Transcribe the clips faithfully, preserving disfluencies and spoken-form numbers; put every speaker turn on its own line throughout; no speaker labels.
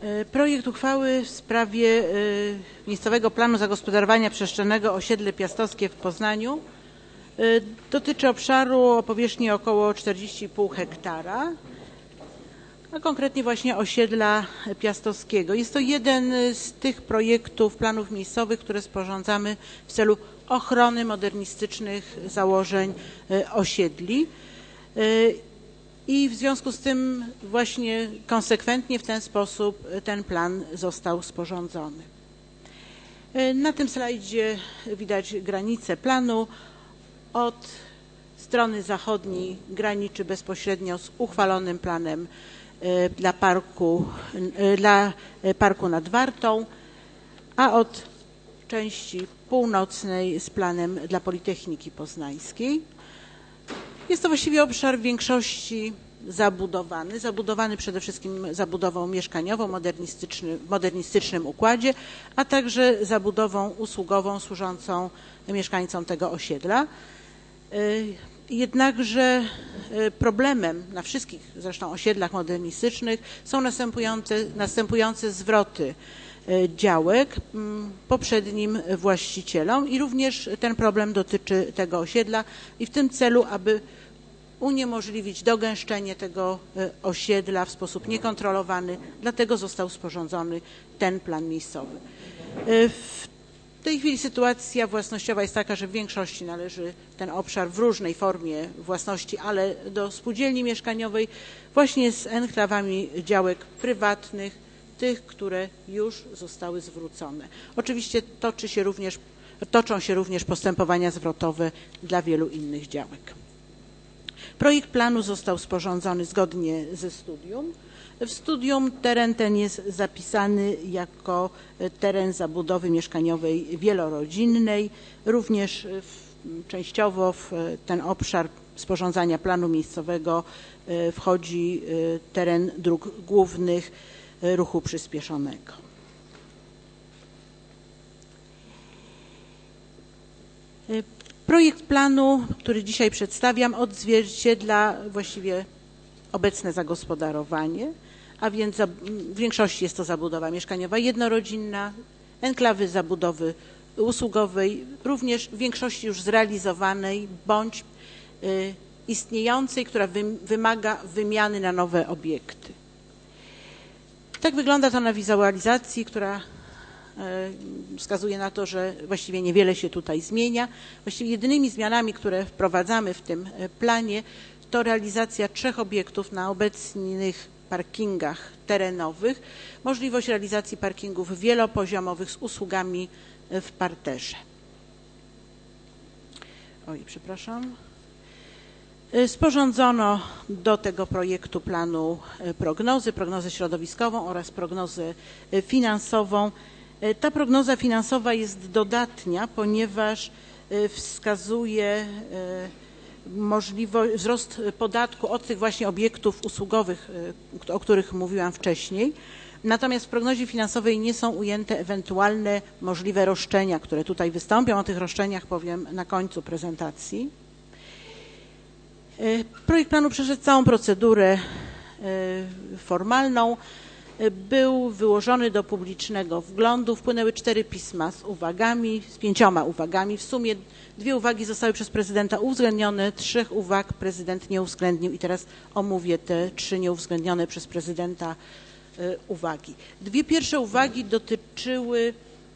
Projekt uchwały w sprawie miejscowego planu zagospodarowania przestrzennego osiedle piastowskie w Poznaniu dotyczy obszaru o powierzchni około czterdzieści i pół hektara, a konkretnie właśnie osiedla piastowskiego. Jest to jeden z tych projektów planów miejscowych, które sporządzamy w celu ochrony modernistycznych założeń osiedli. I w związku z tym właśnie konsekwentnie w ten sposób ten plan został sporządzony. Na tym slajdzie widać granice planu. Od strony zachodniej graniczy bezpośrednio z uchwalonym planem dla parku, dla parku nad Wartą, a od części północnej z planem dla Politechniki Poznańskiej. Jest to właściwie obszar w większości zabudowany, zabudowany przede wszystkim zabudową mieszkaniową modernistyczny, w modernistycznym układzie, a także zabudową usługową służącą mieszkańcom tego osiedla. Jednakże problemem na wszystkich zresztą osiedlach modernistycznych są następujące, następujące zwroty działek poprzednim właścicielom i również ten problem dotyczy tego osiedla i w tym celu, aby uniemożliwić dogęszczenie tego osiedla w sposób niekontrolowany, dlatego został sporządzony ten plan miejscowy. W tej chwili sytuacja własnościowa jest taka, że w większości należy ten obszar w różnej formie własności, ale do spółdzielni mieszkaniowej właśnie z enklawami działek prywatnych, tych, które już zostały zwrócone. Oczywiście toczy się również, toczą się również postępowania zwrotowe dla wielu innych działek. Projekt planu został sporządzony zgodnie ze studium. W studium teren ten jest zapisany jako teren zabudowy mieszkaniowej wielorodzinnej. Również częściowo w ten obszar sporządzania planu miejscowego wchodzi teren dróg głównych ruchu przyspieszonego. Projekt planu, który dzisiaj przedstawiam, odzwierciedla właściwie obecne zagospodarowanie, a więc w większości jest to zabudowa mieszkaniowa jednorodzinna, enklawy zabudowy usługowej, również w większości już zrealizowanej bądź istniejącej, która wymaga wymiany na nowe obiekty. Tak wygląda to na wizualizacji, która wskazuje na to, że właściwie niewiele się tutaj zmienia. Właściwie jedynymi zmianami, które wprowadzamy w tym planie, to realizacja trzech obiektów na obecnych parkingach terenowych, możliwość realizacji parkingów wielopoziomowych z usługami w parterze. Oj, przepraszam. Sporządzono do tego projektu planu prognozy, prognozę środowiskową oraz prognozę finansową. Ta prognoza finansowa jest dodatnia, ponieważ wskazuje możliwość wzrost podatku od tych właśnie obiektów usługowych, o których mówiłam wcześniej. Natomiast w prognozie finansowej nie są ujęte ewentualne możliwe roszczenia, które tutaj wystąpią. O tych roszczeniach powiem na końcu prezentacji. Projekt planu przeszedł całą procedurę formalną. Był wyłożony do publicznego wglądu. Wpłynęły cztery pisma z uwagami, z pięcioma uwagami. W sumie dwie uwagi zostały przez prezydenta uwzględnione, trzech uwag prezydent nie uwzględnił i teraz omówię te trzy nieuwzględnione przez prezydenta uwagi. Dwie pierwsze uwagi dotyczyły,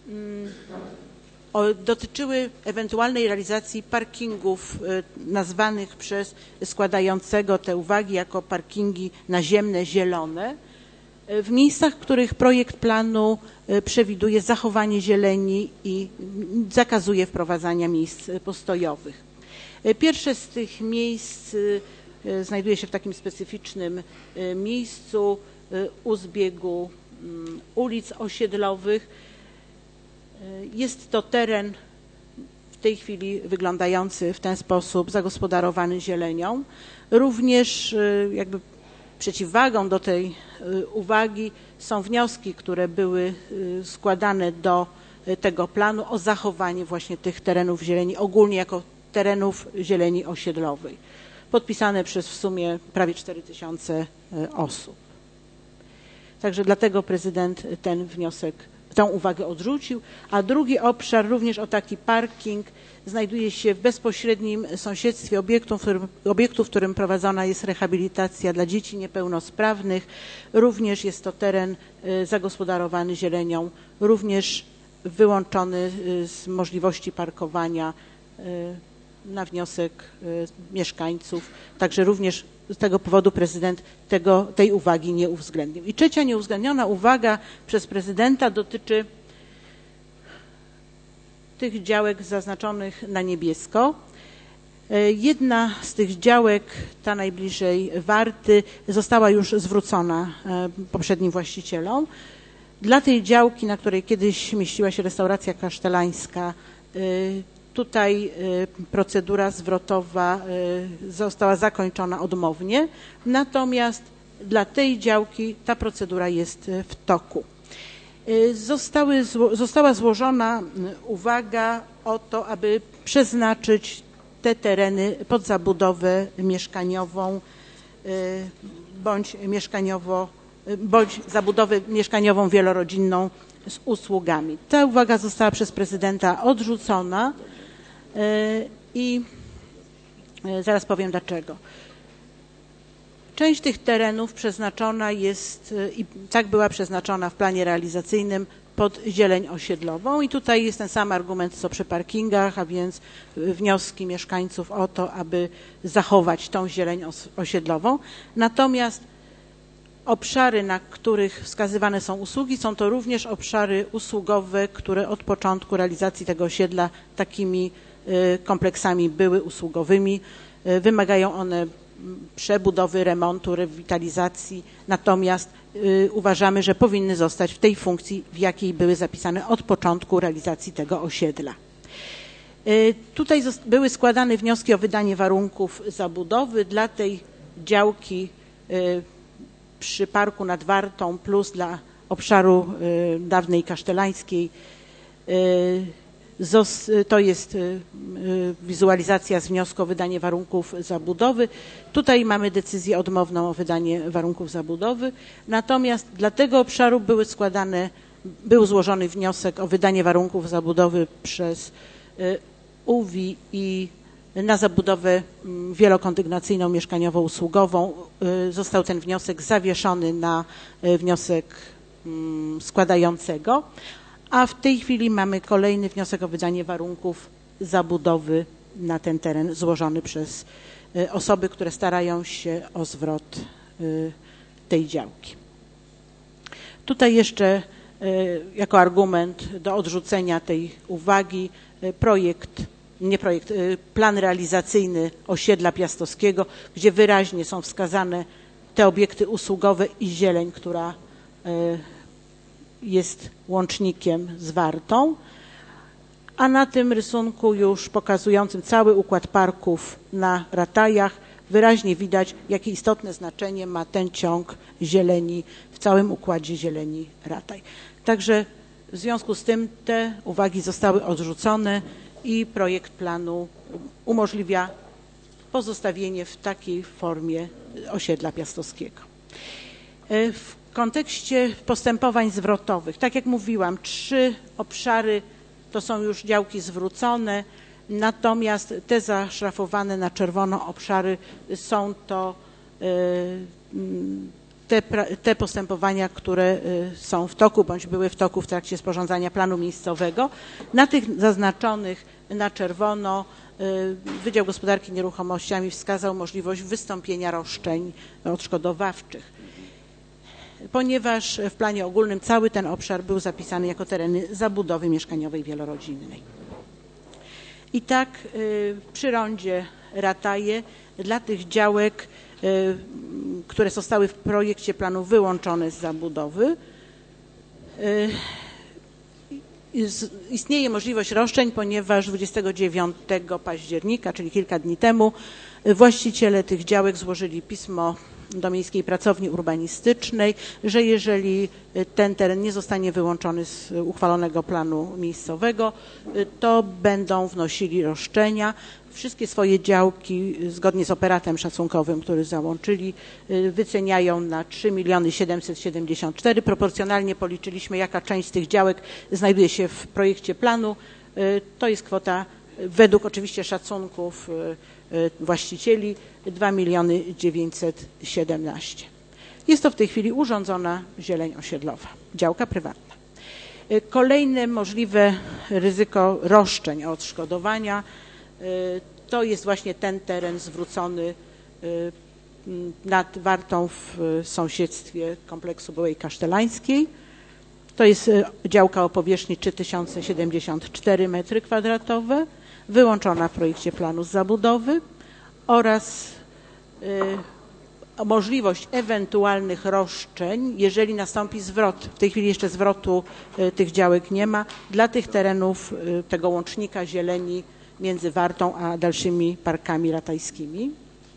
o, dotyczyły ewentualnej realizacji parkingów nazwanych przez składającego te uwagi jako parkingi naziemne, zielone, w miejscach, w których projekt planu przewiduje zachowanie zieleni i zakazuje wprowadzania miejsc postojowych. Pierwsze z tych miejsc znajduje się w takim specyficznym miejscu u zbiegu ulic osiedlowych. Jest to teren w tej chwili wyglądający w ten sposób, zagospodarowany zielenią. Również jakby przeciwwagą do tej uwagi są wnioski, które były składane do tego planu o zachowanie właśnie tych terenów zieleni, ogólnie jako terenów zieleni osiedlowej, podpisane przez w sumie prawie cztery tysiące osób. Także dlatego prezydent ten wniosek, tę uwagę odrzucił. A drugi obszar, również o taki parking, znajduje się w bezpośrednim sąsiedztwie obiektu, w którym, obiektu, w którym prowadzona jest rehabilitacja dla dzieci niepełnosprawnych. Również jest to teren zagospodarowany zielenią, również wyłączony z możliwości parkowania na wniosek mieszkańców. Także również z tego powodu prezydent tego, tej uwagi nie uwzględnił. I trzecia nieuwzględniona uwaga przez prezydenta dotyczy tych działek zaznaczonych na niebiesko. Jedna z tych działek, ta najbliżej Warty, została już zwrócona poprzednim właścicielom. Dla tej działki, na której kiedyś mieściła się restauracja kasztelańska, tutaj procedura zwrotowa została zakończona odmownie, natomiast dla tej działki ta procedura jest w toku. Zostały, została złożona uwaga o to, aby przeznaczyć te tereny pod zabudowę mieszkaniową bądź mieszkaniowo, bądź zabudowę mieszkaniową wielorodzinną z usługami. Ta uwaga została przez prezydenta odrzucona i zaraz powiem dlaczego. Część tych terenów przeznaczona jest, i tak była przeznaczona w planie realizacyjnym, pod zieleń osiedlową i tutaj jest ten sam argument co przy parkingach, a więc wnioski mieszkańców o to, aby zachować tą zieleń osiedlową. Natomiast obszary, na których wskazywane są usługi, są to również obszary usługowe, które od początku realizacji tego osiedla takimi kompleksami były usługowymi. Wymagają one przebudowy, remontu, rewitalizacji, natomiast y, uważamy, że powinny zostać w tej funkcji, w jakiej były zapisane od początku realizacji tego osiedla. Y, tutaj były składane wnioski o wydanie warunków zabudowy dla tej działki y, przy parku nad Wartą plus dla obszaru y, dawnej kasztelańskiej. Y, To jest wizualizacja z wniosku o wydanie warunków zabudowy. Tutaj mamy decyzję odmowną o wydanie warunków zabudowy. Natomiast dla tego obszaru były składane, był złożony wniosek o wydanie warunków zabudowy przez U W I i na zabudowę wielokondygnacyjną mieszkaniowo-usługową. Został ten wniosek zawieszony na wniosek składającego. A w tej chwili mamy kolejny wniosek o wydanie warunków zabudowy na ten teren złożony przez osoby, które starają się o zwrot tej działki. Tutaj jeszcze jako argument do odrzucenia tej uwagi projekt, nie projekt, plan realizacyjny osiedla piastowskiego, gdzie wyraźnie są wskazane te obiekty usługowe i zieleń, która jest łącznikiem z Wartą, a na tym rysunku już pokazującym cały układ parków na Ratajach wyraźnie widać, jakie istotne znaczenie ma ten ciąg zieleni w całym układzie zieleni Rataj. Także w związku z tym te uwagi zostały odrzucone i projekt planu umożliwia pozostawienie w takiej formie osiedla piastowskiego. W W kontekście postępowań zwrotowych, tak jak mówiłam, trzy obszary to są już działki zwrócone, natomiast te zaszrafowane na czerwono obszary są to te, te postępowania, które są w toku bądź były w toku w trakcie sporządzania planu miejscowego. Na tych zaznaczonych na czerwono Wydział Gospodarki Nieruchomościami wskazał możliwość wystąpienia roszczeń odszkodowawczych, ponieważ w planie ogólnym cały ten obszar był zapisany jako tereny zabudowy mieszkaniowej wielorodzinnej. I tak przy rondzie Rataje dla tych działek, które zostały w projekcie planu wyłączone z zabudowy, istnieje możliwość roszczeń, ponieważ dwudziestego dziewiątego października, czyli kilka dni temu, właściciele tych działek złożyli pismo do Miejskiej Pracowni Urbanistycznej, że jeżeli ten teren nie zostanie wyłączony z uchwalonego planu miejscowego, to będą wnosili roszczenia. Wszystkie swoje działki, zgodnie z operatem szacunkowym, który załączyli, wyceniają na trzy miliony siedemset siedemdziesiąt cztery. Proporcjonalnie policzyliśmy, jaka część z tych działek znajduje się w projekcie planu. To jest kwota, według oczywiście szacunków właścicieli, dwa miliony dziewięćset siedemnaście. Jest to w tej chwili urządzona zieleń osiedlowa, działka prywatna. Kolejne możliwe ryzyko roszczeń o odszkodowania to jest właśnie ten teren zwrócony nad Wartą w sąsiedztwie kompleksu byłej Kasztelańskiej. To jest działka o powierzchni trzy tysiące siedemdziesiąt cztery metry kwadratowe, wyłączona w projekcie planu z zabudowy, oraz y, możliwość ewentualnych roszczeń, jeżeli nastąpi zwrot. W tej chwili jeszcze zwrotu y, tych działek nie ma dla tych terenów, y, tego łącznika zieleni między Wartą a dalszymi parkami ratajskimi.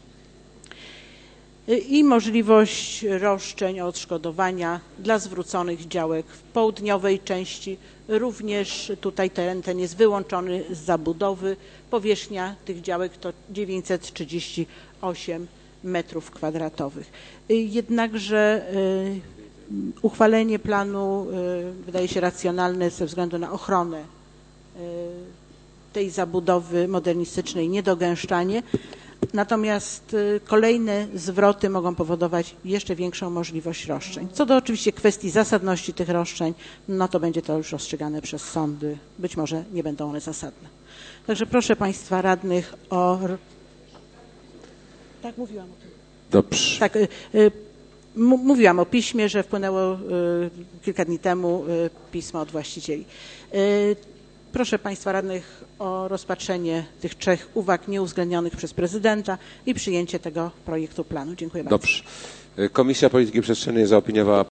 I możliwość roszczeń o odszkodowania dla zwróconych działek w południowej części. Również tutaj teren ten jest wyłączony z zabudowy. Powierzchnia tych działek to dziewięćset trzydzieści osiem metrów kwadratowych. Jednakże uchwalenie planu wydaje się racjonalne ze względu na ochronę tej zabudowy modernistycznej, niedogęszczanie. Natomiast kolejne zwroty mogą powodować jeszcze większą możliwość roszczeń. Co do oczywiście kwestii zasadności tych roszczeń, no to będzie to już rozstrzygane przez sądy. Być może nie będą one zasadne. Także proszę Państwa radnych o... Tak, mówiłam o tym.
Dobrze.
Tak, y, y, mówiłam o piśmie, że wpłynęło y, kilka dni temu y, pismo od właścicieli. Y, Proszę Państwa radnych o rozpatrzenie tych trzech uwag nieuwzględnionych przez prezydenta i przyjęcie tego projektu planu. Dziękuję bardzo.
Dobrze. Komisja Polityki Przestrzennej zaopiniowała